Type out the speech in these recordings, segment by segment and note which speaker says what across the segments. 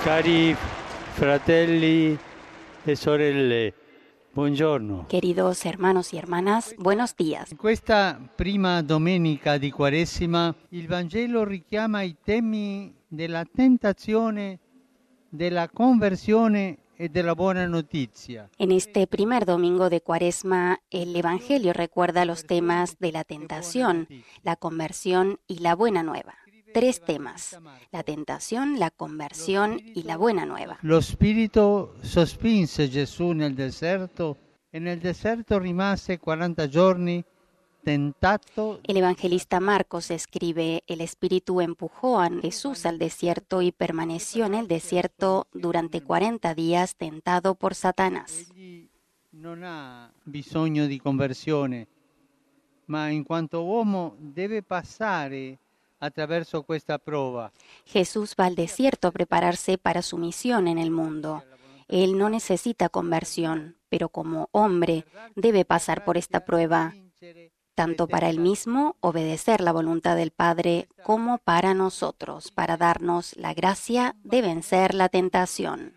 Speaker 1: Cari fratelli e sorelle, buongiorno.
Speaker 2: Queridos hermanos y hermanas, buenos días.
Speaker 1: In questa prima domenica di Quaresima, il Vangelo richiama i temi della tentazione, della conversione e della buona notizia.
Speaker 2: En este primer domingo de Cuaresma, el Evangelio recuerda los temas de la tentación, la conversión y la buena nueva. 3 temas: la tentación, la conversión y la buena nueva.
Speaker 1: Lo Spirito sospinse Gesù nel deserto e nel deserto rimase 40 giorni tentato.
Speaker 2: El evangelista Marcos escribe: el Espíritu empujó a Jesús al desierto y permaneció en el desierto durante 40 días tentado por Satanás.
Speaker 1: Egli non ha bisogno di conversione, ma in quanto uomo deve passare attraverso questa prova.
Speaker 2: Jesús va al desierto a prepararse para su misión en el mundo. Él no necesita conversión, pero como hombre debe pasar por esta prueba, tanto para él mismo, obedecer la voluntad del Padre, como para nosotros, para darnos la gracia de vencer la tentación.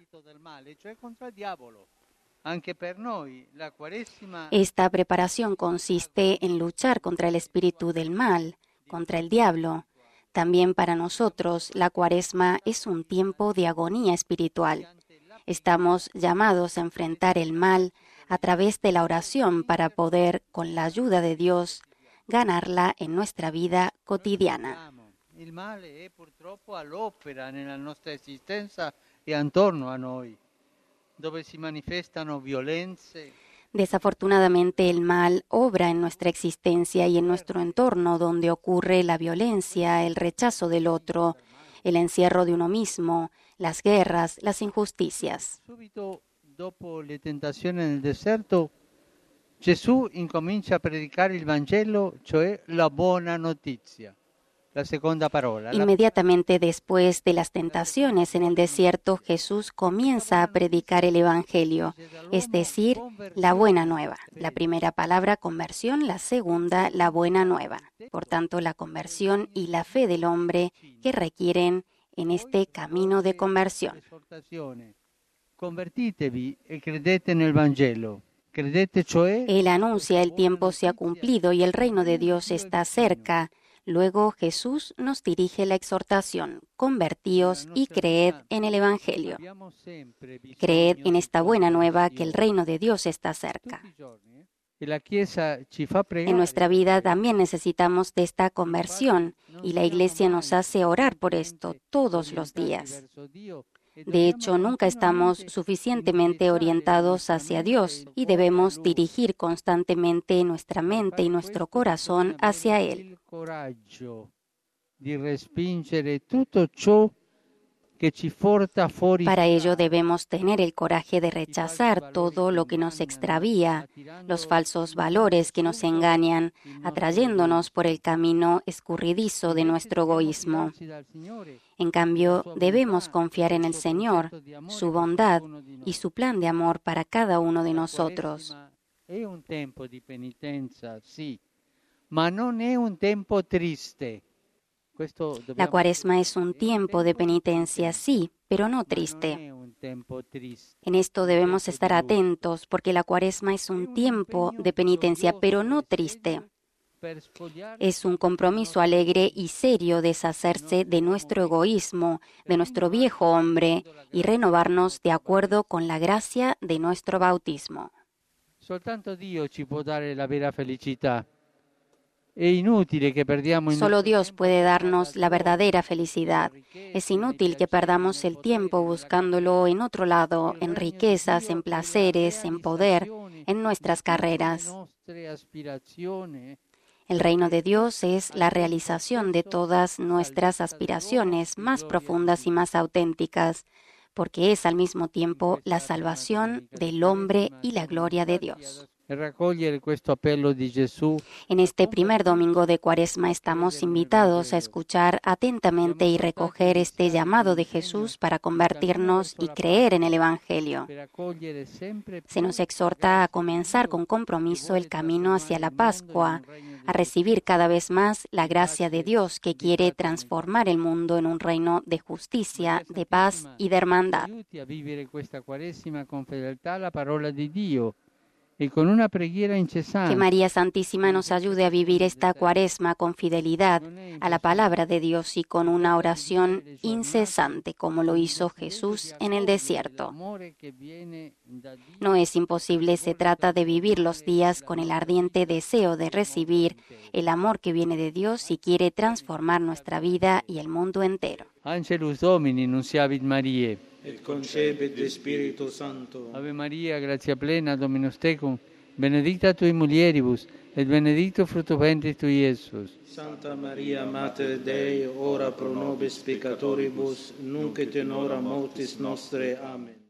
Speaker 2: Esta preparación consiste en luchar contra el espíritu del mal, contra el diablo. También para nosotros, la Cuaresma es un tiempo de agonía espiritual. Estamos llamados a enfrentar el mal a través de la oración para poder, con la ayuda de Dios, ganarla en nuestra vida cotidiana.
Speaker 1: Il male è purtroppo all'opera nella nostra esistenza e attorno a noi, dove si manifestano violenze.
Speaker 2: Desafortunadamente, el mal obra en nuestra existencia y en nuestro entorno, donde ocurre la violencia, el rechazo del otro, el encierro de uno mismo, las guerras, las injusticias.
Speaker 1: Subito dopo le tentazioni nel deserto, Gesù incomincia a predicare il Vangelo, cioè la buona notizia. La seconda parola.
Speaker 2: Inmediatamente después de las tentaciones en el desierto, Jesús comienza a predicar el Evangelio, es decir, la buena nueva. La primera palabra, conversión; la segunda, la buena nueva. Por tanto, la conversión y la fe del hombre que requieren en este camino de conversión.
Speaker 1: Convertitevi e credete nel Vangelo. Credete, cioè.
Speaker 2: Él anuncia: el tiempo se ha cumplido y el reino de Dios está cerca. Luego Jesús nos dirige la exhortación: convertíos y creed en el Evangelio. Creed en esta buena nueva, que el reino de Dios está cerca. En nuestra vida también necesitamos de esta conversión y la Iglesia nos hace orar por esto todos los días. De hecho, nunca estamos suficientemente orientados hacia Dios y debemos dirigir constantemente nuestra mente y nuestro corazón hacia Él. Para ello debemos tener el coraje de rechazar todo lo que nos extravía, los falsos valores que nos engañan, atrayéndonos por el camino escurridizo de nuestro egoísmo. En cambio, debemos confiar en el Señor, su bondad y su plan de amor para cada uno de nosotros.
Speaker 1: Es un tiempo de penitencia, sí, ma non è un tempo triste.
Speaker 2: La Cuaresma es un tiempo de penitencia, sí, pero no triste. En esto debemos estar atentos, porque la Cuaresma es un tiempo de penitencia, pero no triste. Es un compromiso alegre y serio deshacerse de nuestro egoísmo, de nuestro viejo hombre, y renovarnos de acuerdo con la gracia de nuestro bautismo.
Speaker 1: Soltanto Dio ci può dare la vera felicità.
Speaker 2: Solo Dios puede darnos la verdadera felicidad. Es inútil que perdamos el tiempo buscándolo en otro lado, en riquezas, en placeres, en poder, en nuestras carreras. El reino de Dios es la realización de todas nuestras aspiraciones más profundas y más auténticas, porque es al mismo tiempo la salvación del hombre y la gloria de Dios. En este primer domingo de Cuaresma estamos invitados a escuchar atentamente y recoger este llamado de Jesús para convertirnos y creer en el Evangelio. Se nos exhorta a comenzar con compromiso el camino hacia la Pascua, a recibir cada vez más la gracia de Dios que quiere transformar el mundo en un reino de justicia, de paz y de hermandad.
Speaker 1: Aiuti a vivere questa Quaresima con fedeltà alla parola di Dio e con una preghiera incesante.
Speaker 2: Que María Santísima nos ayude a vivir esta Cuaresma con fidelidad a la palabra de Dios y con una oración incesante, como lo hizo Jesús en el desierto. No es imposible, se trata de vivir los días con el ardiente deseo de recibir el amor que viene de Dios y quiere transformar nuestra vida y el mundo entero.
Speaker 1: Angelus Domini, nunciavit Mariae.
Speaker 3: Et concepit de Spiritu Sancto.
Speaker 1: Ave Maria, gratia plena, Dominus tecum, benedicta tui mulieribus, et benedictus fructus ventris tui, Iesus.
Speaker 3: Santa Maria, Mater Dei, ora pro nobis peccatoribus, nunc et in hora mortis nostre. Amen.